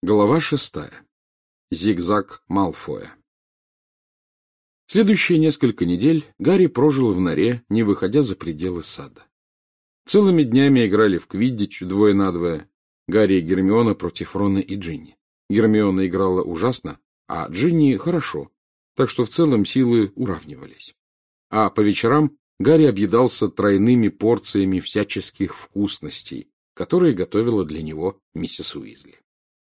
Глава 6. Зигзаг Малфоя. Следующие несколько недель Гарри прожил в норе, не выходя за пределы сада. Целыми днями играли в квиддич 2 на 2, Гарри и Гермиона против Рона и Джинни. Гермиона играла ужасно, а Джинни хорошо, так что в целом силы уравнивались. А по вечерам Гарри объедался тройными порциями всяческих вкусностей, которые готовила для него миссис Уизли.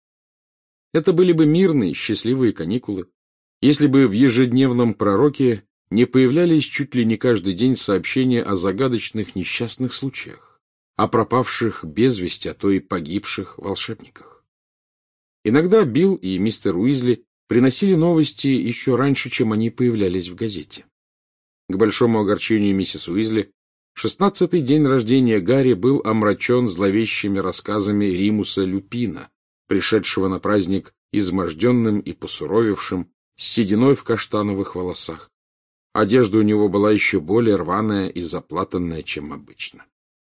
Это были бы мирные, счастливые каникулы, если бы в ежедневном пророке не появлялись чуть ли не каждый день сообщения о загадочных несчастных случаях, о пропавших без вести, а то и погибших волшебниках. Иногда Билл и мистер Уизли приносили новости еще раньше, чем они появлялись в газете. К большому огорчению миссис Уизли, 16-й день рождения Гарри был омрачен зловещими рассказами Римуса Люпина, пришедшего на праздник изможденным и посуровевшим, с сединой в каштановых волосах. Одежда у него была еще более рваная и заплатанная, чем обычно.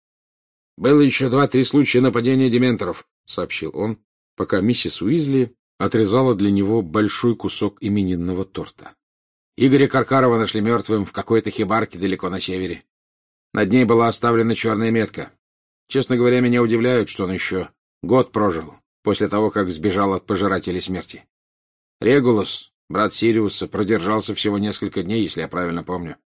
— Было еще 2-3 случая нападения дементоров, — сообщил он, пока миссис Уизли отрезала для него большой кусок именинного торта. Игоря Каркарова нашли мертвым в какой-то хибарке далеко на севере. Над ней была оставлена черная метка. Честно говоря, меня удивляет, что он еще год прожил после того, как сбежал от пожирателей смерти. Регулус, брат Сириуса, продержался всего несколько дней, если я правильно помню.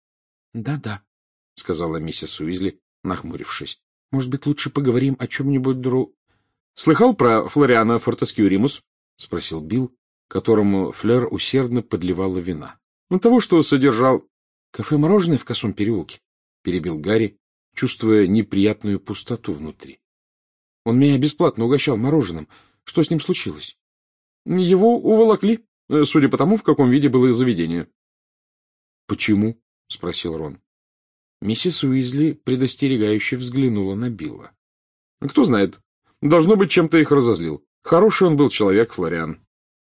Да, — сказала миссис Уизли, нахмурившись. — Может быть, лучше поговорим о чем-нибудь Слыхал про Флориана Фортескью Римус? — спросил Билл, которому Флёр усердно подливала вина. — Того, что содержал... — Кафе-мороженое в Косом переулке, — перебил Гарри, чувствуя неприятную пустоту внутри. Он меня бесплатно угощал мороженым. Что с ним случилось? Его уволокли, судя по тому, в каком виде было заведение. — Почему? — спросил Рон. Миссис Уизли предостерегающе взглянула на Билла. — Кто знает. Должно быть, чем-то их разозлил. Хороший он был человек, Флориан.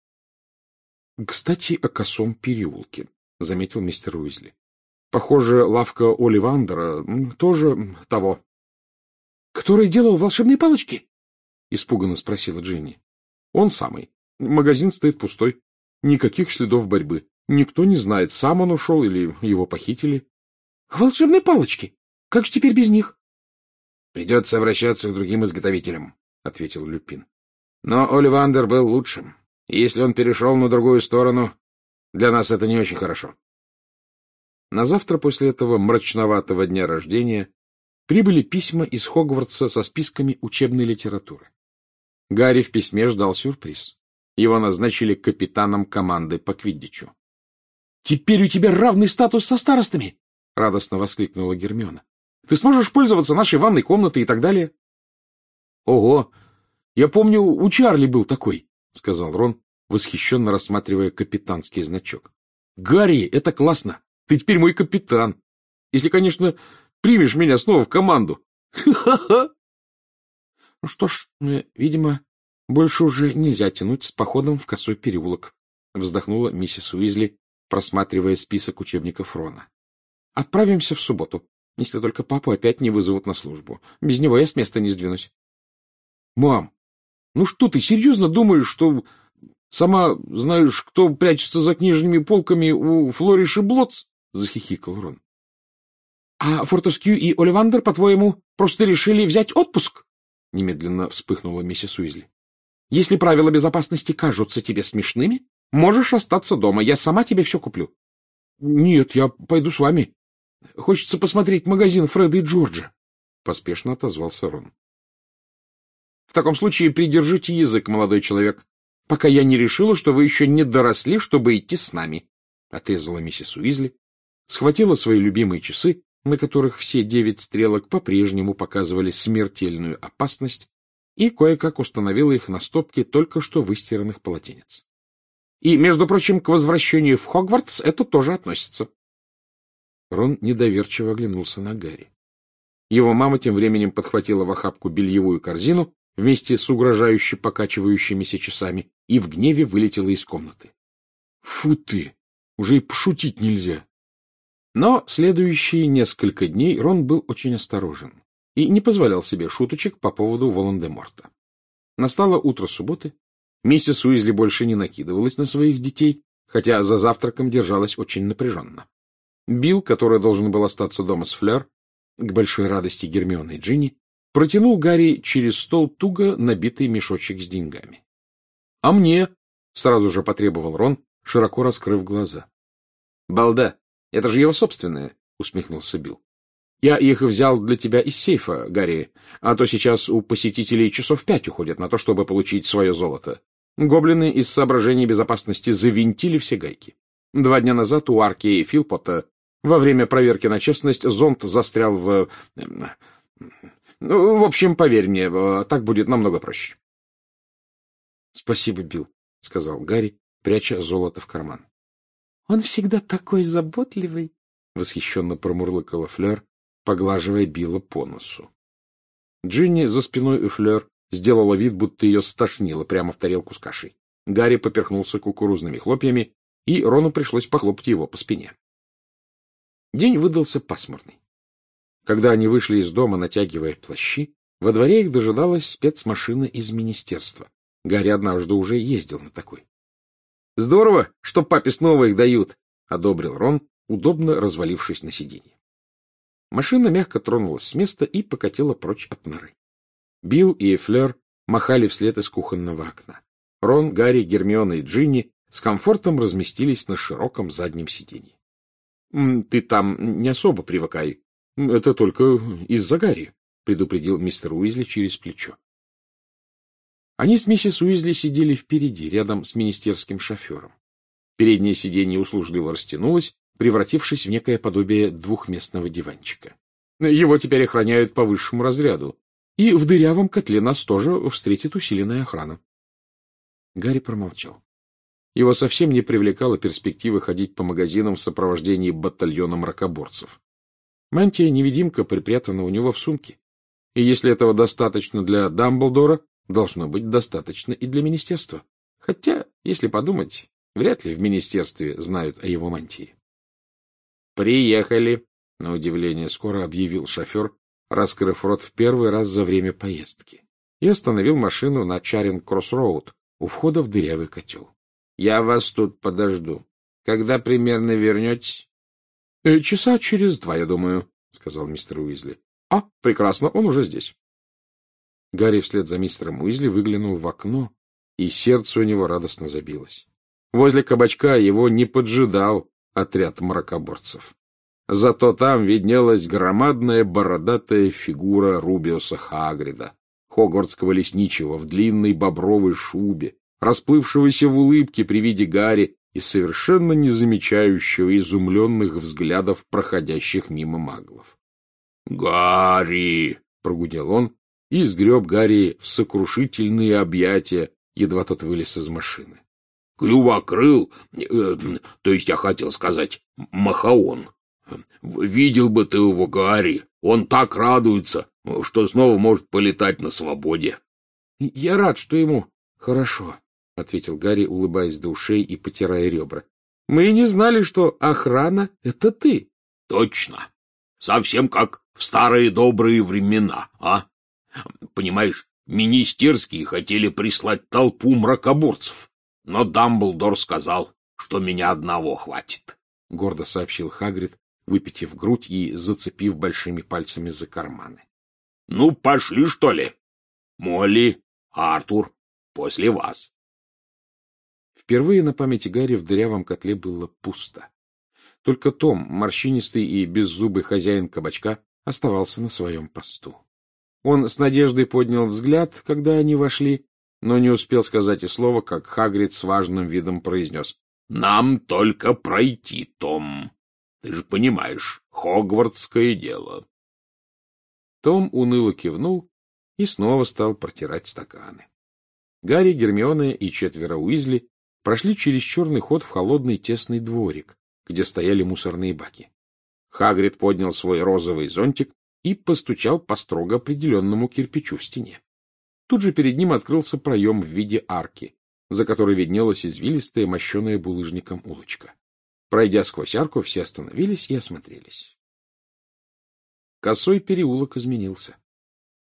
— Кстати, о Косом переулке, — заметил мистер Уизли. — Похоже, лавка Оливандера тоже того. — Который делал волшебные палочки? — испуганно спросила Джинни. — Он самый. Магазин стоит пустой. Никаких следов борьбы. Никто не знает, сам он ушел или его похитили. — Волшебные палочки? Как же теперь без них? — Придется обращаться к другим изготовителям, — ответил Люпин. — Но Оливандер был лучшим. И если он перешел на другую сторону, для нас это не очень хорошо. На завтра после этого мрачноватого дня рождения прибыли письма из Хогвартса со списками учебной литературы. Гарри в письме ждал сюрприз. Его назначили капитаном команды по квиддичу. — Теперь у тебя равный статус со старостами! — радостно воскликнула Гермиона. — Ты сможешь пользоваться нашей ванной комнатой и так далее. — Ого! Я помню, у Чарли был такой, — сказал Рон, восхищенно рассматривая капитанский значок. — Гарри, это классно! Ты теперь мой капитан! Если, конечно, примешь меня снова в команду. Ха-ха-ха! Ну что ж, видимо, больше уже нельзя тянуть с походом в Косой переулок, вздохнула миссис Уизли, просматривая список учебников Рона. Отправимся в субботу, если только папу опять не вызовут на службу. Без него я с места не сдвинусь. Мам, ну что ты серьезно думаешь, что сама знаешь, кто прячется за книжными полками у Флориш и Блотс? Захихикал Рон. — А Фортескью и Оливандер, по-твоему, просто решили взять отпуск? — немедленно вспыхнула миссис Уизли. — Если правила безопасности кажутся тебе смешными, можешь остаться дома, я сама тебе все куплю. — Нет, я пойду с вами. Хочется посмотреть магазин Фреда и Джорджа, — поспешно отозвался Рон. — В таком случае придержите язык, молодой человек, пока я не решила, что вы еще не доросли, чтобы идти с нами, — отрезала миссис Уизли, схватила свои любимые часы, на которых все 9 стрелок по-прежнему показывали смертельную опасность, и кое-как установила их на стопке только что выстиранных полотенец. И, между прочим, к возвращению в Хогвартс это тоже относится. Рон недоверчиво оглянулся на Гарри. Его мама тем временем подхватила в охапку бельевую корзину вместе с угрожающе покачивающимися часами и в гневе вылетела из комнаты. — Фу ты! Уже и пошутить нельзя! Но следующие несколько дней Рон был очень осторожен и не позволял себе шуточек по поводу Волан-де-Морта. Настало утро субботы, Миссис Уизли больше не накидывалась на своих детей, хотя за завтраком держалась очень напряженно. Билл, который должен был остаться дома с Флёр, к большой радости Гермионы и Джинни, протянул Гарри через стол туго набитый мешочек с деньгами. — А мне? — сразу же потребовал Рон, широко раскрыв глаза. — Балда, это же его собственное, — усмехнулся Билл. — Я их взял для тебя из сейфа, Гарри, а то сейчас у посетителей часов 5 уходят на то, чтобы получить свое золото. Гоблины из соображений безопасности завинтили все гайки. 2 дня назад у Арки и Филпота во время проверки на честность зонт застрял в... в общем, поверь мне, так будет намного проще. — Спасибо, Билл, — сказал Гарри, пряча золото в карман. — Он всегда такой заботливый, — восхищенно промурлыкала Флёр, поглаживая Билла по носу. Джинни за спиной у Флёр сделала вид, будто ее стошнило прямо в тарелку с кашей. Гарри поперхнулся кукурузными хлопьями, и Рону пришлось похлопать его по спине. День выдался пасмурный. Когда они вышли из дома, натягивая плащи, во дворе их дожидалась спецмашина из министерства. Гарри однажды уже ездил на такой. — Здорово, что папе снова их дают, — одобрил Рон, удобно развалившись на сиденье. Машина мягко тронулась с места и покатила прочь от норы. Билл и Флёр махали вслед из кухонного окна. Рон, Гарри, Гермиона и Джинни с комфортом разместились на широком заднем сиденье. — Ты там не особо привыкай. Это только из-за Гарри, — предупредил мистер Уизли через плечо. Они с миссис Уизли сидели впереди, рядом с министерским шофером. Переднее сиденье услужливо растянулось, превратившись в некое подобие двухместного диванчика. Его теперь охраняют по высшему разряду, и в дырявом котле нас тоже встретит усиленная охрана. Гарри промолчал. Его совсем не привлекала перспектива ходить по магазинам в сопровождении батальона мракоборцев. Мантия-невидимка припрятана у него в сумке, и если этого достаточно для Дамблдора, должно быть достаточно и для министерства. Хотя, если подумать, вряд ли в министерстве знают о его мантии. «Приехали», — на удивление скоро объявил шофер, раскрыв рот в первый раз за время поездки, и остановил машину на Чаринг-Кросс-Роуд у входа в дырявый котел. — Я вас тут подожду. Когда примерно вернетесь? — Часа через 2, я думаю, — сказал мистер Уизли. — А, прекрасно, он уже здесь. Гарри вслед за мистером Уизли выглянул в окно, и сердце у него радостно забилось. Возле кабачка его не поджидал отряд мракоборцев. Зато там виднелась громадная бородатая фигура Рубиуса Хагрида, хогвартского лесничего в длинной бобровой шубе, расплывшегося в улыбке при виде Гарри и совершенно не замечающего изумленных взглядов проходящих мимо маглов. «Гарри!» — прогудел он и сгреб Гарри в сокрушительные объятия, едва тот вылез из машины. — Клювокрыл, то есть я хотел сказать, Махаон. Видел бы ты его, Гарри, он так радуется, что снова может полетать на свободе. — Я рад, что ему хорошо, — ответил Гарри, улыбаясь до ушей и потирая ребра. — Мы и не знали, что охрана — это ты. — Точно. Совсем как в старые добрые времена, а? Понимаешь, министерские хотели прислать толпу мракоборцев, но Дамблдор сказал, что меня одного хватит, — гордо сообщил Хагрид, выпитив грудь и зацепив большими пальцами за карманы. — Ну, пошли, что ли? Молли, Артур, после вас. Впервые на памяти Гарри в дырявом котле было пусто. Только Том, морщинистый и беззубый хозяин кабачка, оставался на своем посту. Он с надеждой поднял взгляд, когда они вошли, но не успел сказать и слова, как Хагрид с важным видом произнес: — Нам только пройти, Том. Ты же понимаешь, хогвартское дело. Том уныло кивнул и снова стал протирать стаканы. Гарри, Гермиона и 4 Уизли прошли через черный ход в холодный тесный дворик, где стояли мусорные баки. Хагрид поднял свой розовый зонтик и постучал по строго определенному кирпичу в стене. Тут же перед ним открылся проем в виде арки, за которой виднелась извилистая, мощеная булыжником улочка. Пройдя сквозь арку, все остановились и осмотрелись. Косой переулок изменился.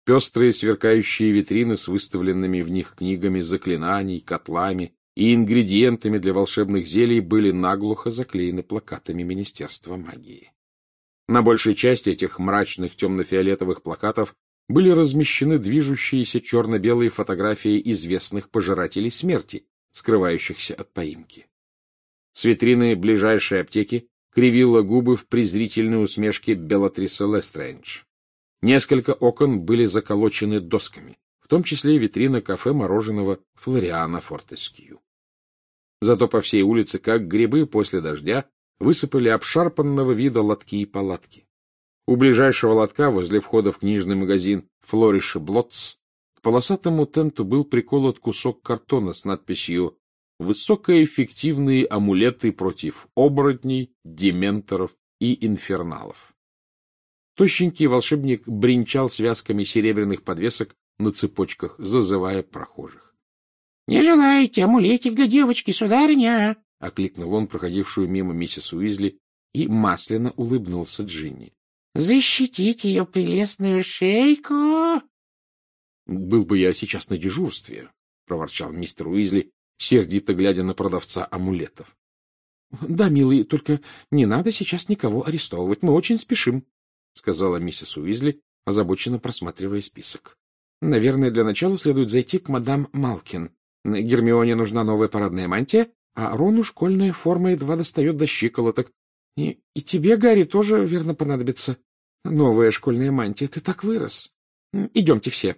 Пестрые сверкающие витрины с выставленными в них книгами заклинаний, котлами и ингредиентами для волшебных зелий были наглухо заклеены плакатами Министерства магии. На большей части этих мрачных темно-фиолетовых плакатов были размещены движущиеся черно-белые фотографии известных пожирателей смерти, скрывающихся от поимки. С витрины ближайшей аптеки кривила губы в презрительной усмешке Белатриса Лестрейндж. Несколько окон были заколочены досками, в том числе витрина кафе мороженого Флориана Фортескью. Зато по всей улице, как грибы после дождя, высыпали обшарпанного вида лотки и палатки. У ближайшего лотка, возле входа в книжный магазин «Флориш и Блотс», к полосатому тенту был приколот кусок картона с надписью «Высокоэффективные амулеты против оборотней, дементоров и инферналов». Тощенький волшебник бренчал связками серебряных подвесок на цепочках, зазывая прохожих. — Не желаете амулетик для девочки, сударыня? — окликнул он проходившую мимо миссис Уизли и масляно улыбнулся Джинни. — Защитите ее прелестную шейку! — Был бы я сейчас на дежурстве, — проворчал мистер Уизли, сердито глядя на продавца амулетов. — Да, милый, только не надо сейчас никого арестовывать, мы очень спешим, — сказала миссис Уизли, озабоченно просматривая список. — Наверное, для начала следует зайти к мадам Малкин. Гермионе нужна новая парадная мантия, а Рону школьная форма едва достает до щиколоток. И тебе, Гарри, тоже, верно, понадобится новая школьная мантия. Ты так вырос. Идемте все.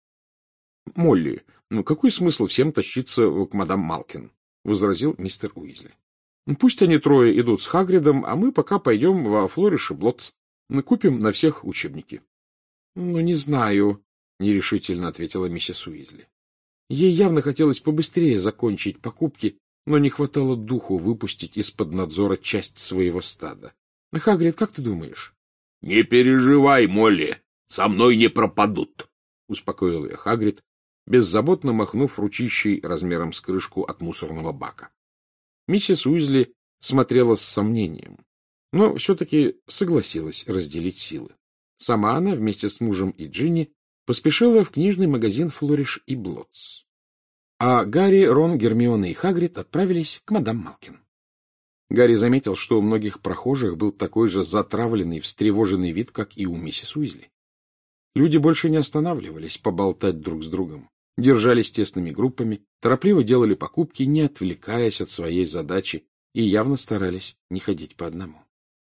— Молли, какой смысл всем тащиться к мадам Малкин? — возразил мистер Уизли. — Пусть они трое идут с Хагридом, а мы пока пойдем во Флориш и Блотс. Купим на всех учебники. — Не знаю, — нерешительно ответила миссис Уизли. Ей явно хотелось побыстрее закончить покупки, но не хватало духу выпустить из-под надзора часть своего стада. — Хагрид, как ты думаешь? — Не переживай, Молли, со мной не пропадут, — успокоил ее Хагрид, беззаботно махнув ручищей размером с крышку от мусорного бака. Миссис Уизли смотрела с сомнением, но все-таки согласилась разделить силы. Сама она вместе с мужем и Джинни поспешила в книжный магазин «Флориш и Блотс». А Гарри, Рон, Гермиона и Хагрид отправились к мадам Малкин. Гарри заметил, что у многих прохожих был такой же затравленный, встревоженный вид, как и у миссис Уизли. Люди больше не останавливались поболтать друг с другом, держались тесными группами, торопливо делали покупки, не отвлекаясь от своей задачи, и явно старались не ходить по одному.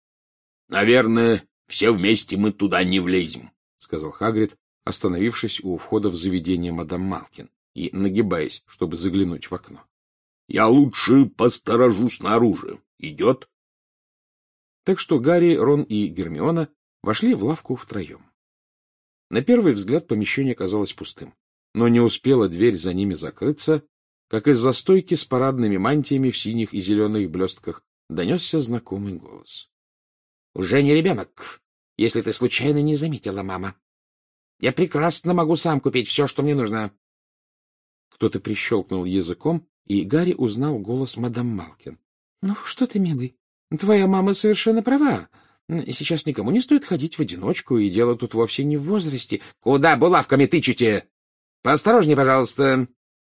— Наверное, все вместе мы туда не влезем, — сказал Хагрид, остановившись у входа в заведение мадам Малкин и нагибаясь, чтобы заглянуть в окно. — Я лучше посторожу снаружи. Идет? Так что Гарри, Рон и Гермиона вошли в лавку втроем. На первый взгляд помещение казалось пустым, но не успела дверь за ними закрыться, как из-за стойки с парадными мантиями в синих и зеленых блестках донесся знакомый голос. — Уже не ребенок, если ты случайно не заметила, мама. Я прекрасно могу сам купить все, что мне нужно. Кто-то прищелкнул языком, и Гарри узнал голос мадам Малкин. — Ну, что ты, милый, твоя мама совершенно права. Сейчас никому не стоит ходить в одиночку, и дело тут вовсе не в возрасте. — Куда булавками тычете? Поосторожнее, пожалуйста.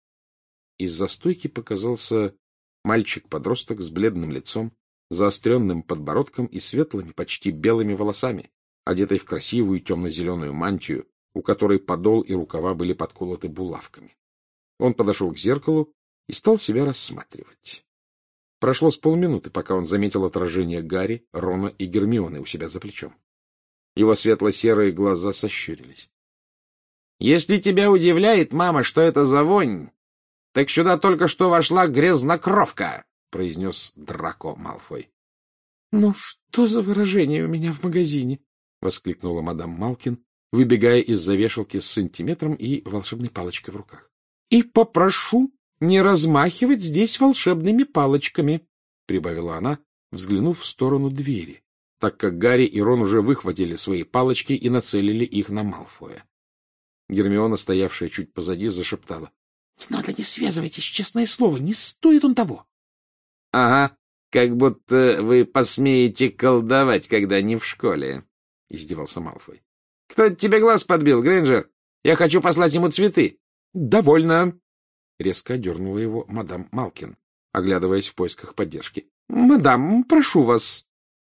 Из-за стойки показался мальчик-подросток с бледным лицом, заостренным подбородком и светлыми, почти белыми волосами, одетый в красивую темно-зеленую мантию, у которой подол и рукава были подколоты булавками. Он подошел к зеркалу и стал себя рассматривать. Прошло с полминуты, пока он заметил отражение Гарри, Рона и Гермионы у себя за плечом. Его светло-серые глаза сощурились. — Если тебя удивляет, мама, что это за вонь, так сюда только что вошла грязнокровка, — произнес Драко Малфой. — Ну что за выражение у меня в магазине? — воскликнула мадам Малкин, выбегая из-за вешалки с сантиметром и волшебной палочкой в руках. — И попрошу не размахивать здесь волшебными палочками, — прибавила она, взглянув в сторону двери, так как Гарри и Рон уже выхватили свои палочки и нацелили их на Малфоя. Гермиона, стоявшая чуть позади, зашептала. — Не надо, не связывайтесь, честное слово, не стоит он того. — Ага, как будто вы посмеете колдовать, когда не в школе, — издевался Малфой. — Кто тебе глаз подбил, Грейнджер? Я хочу послать ему цветы. — Довольно. Резко одернула его мадам Малкин, оглядываясь в поисках поддержки. — Мадам, прошу вас.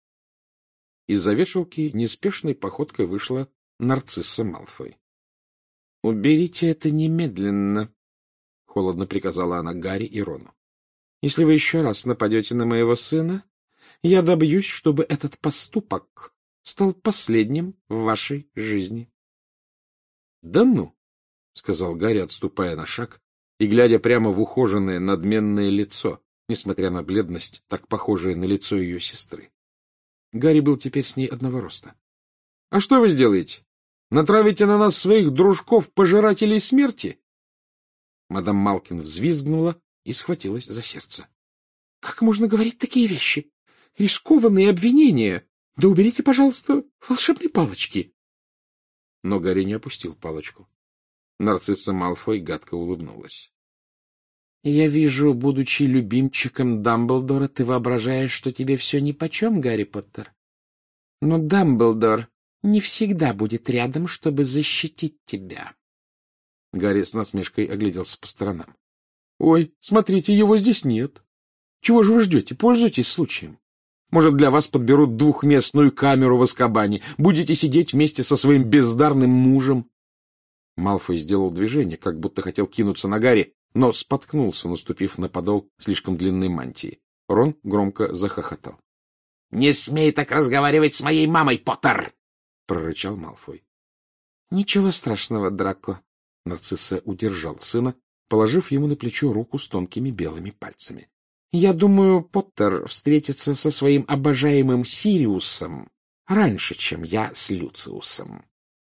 Из-за вешалки неспешной походкой вышла Нарцисса Малфой. — Уберите это немедленно, — холодно приказала она Гарри и Рону. — Если вы еще раз нападете на моего сына, я добьюсь, чтобы этот поступок стал последним в вашей жизни. — Да ну, — сказал Гарри, отступая на шаг и глядя прямо в ухоженное надменное лицо, несмотря на бледность, так похожее на лицо ее сестры. Гарри был теперь с ней одного роста. — А что вы сделаете? Натравите на нас своих дружков-пожирателей смерти? Мадам Малкин взвизгнула и схватилась за сердце. — Как можно говорить такие вещи? Рискованные обвинения! Да уберите, пожалуйста, волшебные палочки! Но Гарри не опустил палочку. Нарцисса Малфой гадко улыбнулась. — Я вижу, будучи любимчиком Дамблдора, ты воображаешь, что тебе все нипочем, Гарри Поттер. Но Дамблдор не всегда будет рядом, чтобы защитить тебя. Гарри с насмешкой огляделся по сторонам. — Ой, смотрите, его здесь нет. Чего же вы ждете? Пользуйтесь случаем. Может, для вас подберут двухместную камеру в Азкабане. Будете сидеть вместе со своим бездарным мужем. Малфой сделал движение, как будто хотел кинуться на Гарри, но споткнулся, наступив на подол слишком длинной мантии. Рон громко захохотал. — Не смей так разговаривать с моей мамой, Поттер! — прорычал Малфой. — Ничего страшного, Драко. Нарцисса удержал сына, положив ему на плечо руку с тонкими белыми пальцами. — Я думаю, Поттер встретится со своим обожаемым Сириусом раньше, чем я с Люциусом.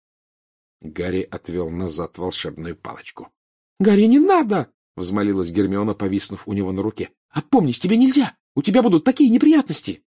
Гарри отвел назад волшебную палочку. — Гарри, не надо! — взмолилась Гермиона, повиснув у него на руке. — Опомнись, тебе нельзя! У тебя будут такие неприятности!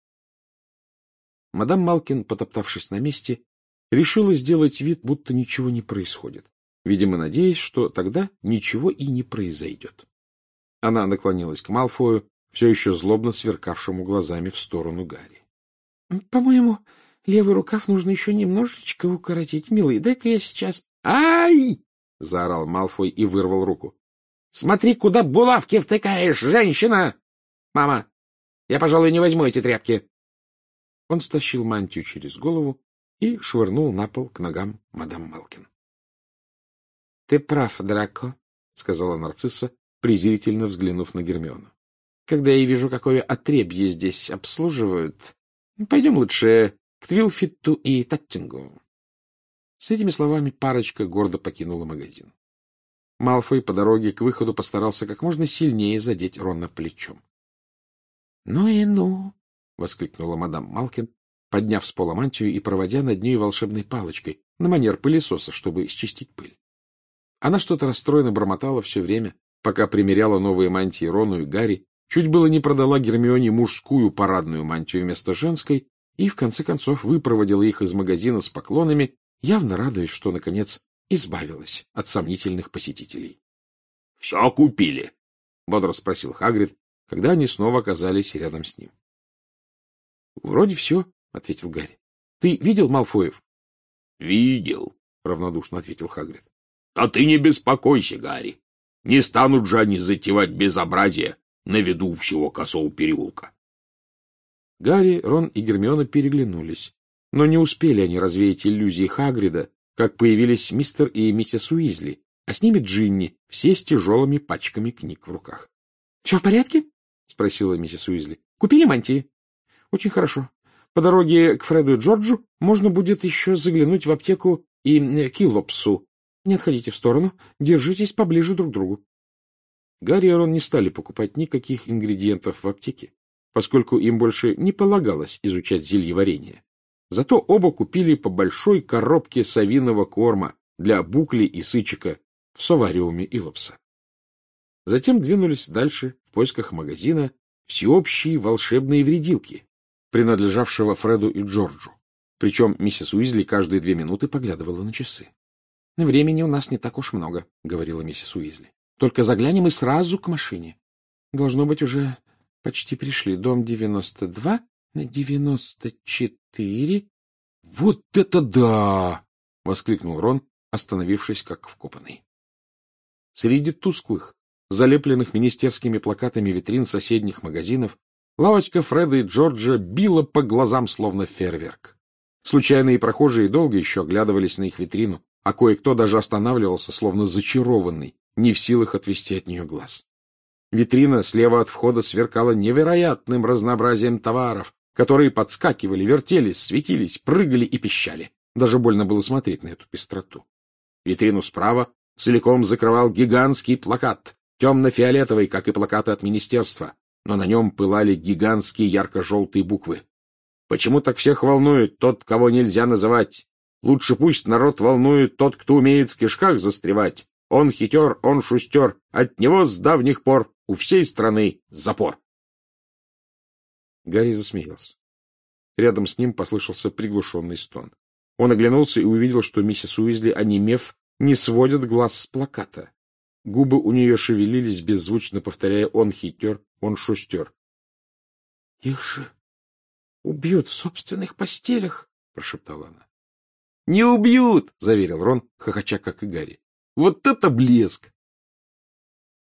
Мадам Малкин, потоптавшись на месте, решила сделать вид, будто ничего не происходит, видимо, надеясь, что тогда ничего и не произойдет. Она наклонилась к Малфою, все еще злобно сверкавшему глазами в сторону Гарри. — По-моему, левый рукав нужно еще немножечко укоротить, милый. Дай-ка я сейчас... — Ай! — заорал Малфой и вырвал руку. — Смотри, куда булавки втыкаешь, женщина! Мама, я, пожалуй, не возьму эти тряпки. Он стащил мантию через голову и швырнул на пол к ногам мадам Малкин. — Ты прав, Драко, — сказала Нарцисса, презрительно взглянув на Гермиону. — Когда я вижу, какое отребье здесь обслуживают, пойдем лучше к Твилфитту и Таттингу. С этими словами парочка гордо покинула магазин. Малфой по дороге к выходу постарался как можно сильнее задеть Рона плечом. — Ну и ну! — воскликнула мадам Малкин, подняв с пола мантию и проводя над ней волшебной палочкой на манер пылесоса, чтобы счистить пыль. Она что-то расстроенно бормотала все время, пока примеряла новые мантии Рону и Гарри, чуть было не продала Гермионе мужскую парадную мантию вместо женской и, в конце концов, выпроводила их из магазина с поклонами, явно радуясь, что, наконец, избавилась от сомнительных посетителей. — Все купили? — бодро спросил Хагрид, когда они снова оказались рядом с ним. — Вроде все, — ответил Гарри. — Ты видел Малфоев? — Видел, — равнодушно ответил Хагрид. — А ты не беспокойся, Гарри. Не станут же они затевать безобразие на виду всего Косого переулка. Гарри, Рон и Гермиона переглянулись, но не успели они развеять иллюзии Хагрида, как появились мистер и миссис Уизли, а с ними Джинни, все с тяжелыми пачками книг в руках. — Все в порядке? — спросила миссис Уизли. — Купили мантии? — Очень хорошо. По дороге к Фреду и Джорджу можно будет еще заглянуть в аптеку и Килопсу. Не отходите в сторону, держитесь поближе друг к другу. Гарри и Рон не стали покупать никаких ингредиентов в аптеке, поскольку им больше не полагалось изучать зельеварение. Зато оба купили по большой коробке совиного корма для Букли и Сычика в совариуме Илопса. Затем двинулись дальше в поисках магазина всеобщей волшебной вредилки, принадлежавшего Фреду и Джорджу. Причем миссис Уизли каждые 2 минуты поглядывала на часы. — Времени у нас не так уж много, — говорила миссис Уизли. — Только заглянем и сразу к машине. Должно быть, уже почти пришли. Дом 92 на 94. — Вот это да! — воскликнул Рон, остановившись как вкопанный. Среди тусклых, залепленных министерскими плакатами витрин соседних магазинов, лавочка Фреда и Джорджа била по глазам, словно фейерверк. Случайные прохожие долго еще оглядывались на их витрину, а кое-кто даже останавливался, словно зачарованный, не в силах отвести от нее глаз. Витрина слева от входа сверкала невероятным разнообразием товаров, которые подскакивали, вертелись, светились, прыгали и пищали. Даже больно было смотреть на эту пестроту. Витрину справа целиком закрывал гигантский плакат, темно-фиолетовый, как и плакаты от министерства, но на нем пылали гигантские ярко-желтые буквы. Почему так всех волнует тот, кого нельзя называть? Лучше пусть народ волнует тот, кто умеет в кишках застревать. Он хитер, он шустер, от него с давних пор у всей страны запор. Гарри засмеялся. Рядом с ним послышался приглушенный стон. Он оглянулся и увидел, что миссис Уизли, онемев, не сводит глаз с плаката. Губы у нее шевелились, беззвучно повторяя «он хитер, он шустер». — Их же убьют в собственных постелях, — прошептала она. — Не убьют, — заверил Рон, хохоча, как и Гарри. — Вот это блеск!